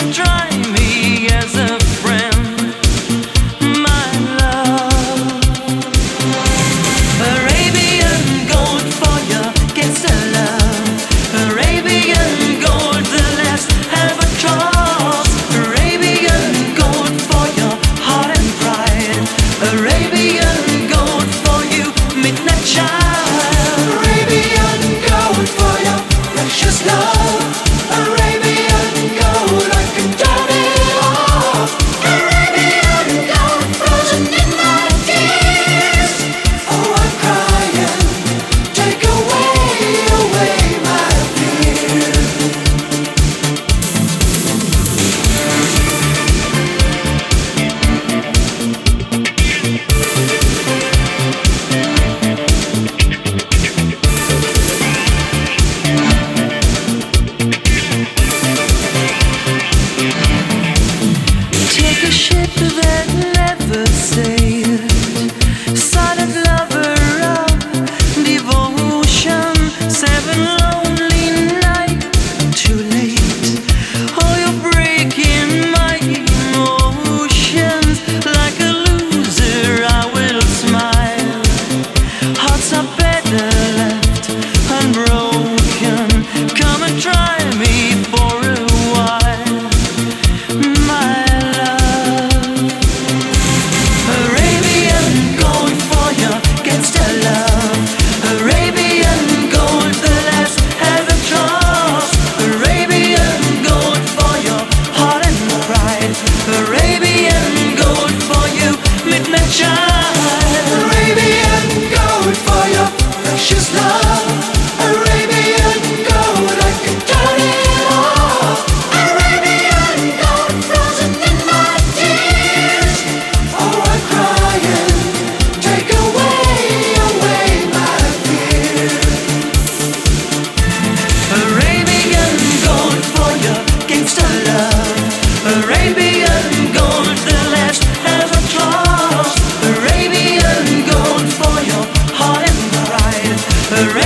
try me as a friend, my love. Arabian gold for your gangster love. Arabian gold, the last albatross. Arabian gold for your heart and pride. Arabian gold for you, midnight child. Arabian gold for your precious love. Arabian gold, I can turn it off. Arabian gold frozen in my tears. Oh, I'm crying. Take away my fear. Take a ship that never sailed, silent lover of devotion, 7 lonely nights, too late. Oh, you're breaking my emotions. Like a loser, I will smile. Hearts are better left unbroken. Come and try me for a while, my love. Arabian gold for your gangster love. Arabian gold, the last albatross. Arabian gold for your heart and pride. Arabian gold for you, midnight child. Arabian gold for your precious love. Arabian gold, I can turn it off. Arabian gold frozen in my tears. Oh, I'm crying. Take away my fear. Arabian gold for your gangster love. Arabian gold, the last albatross. Arabian gold for your heart and pride.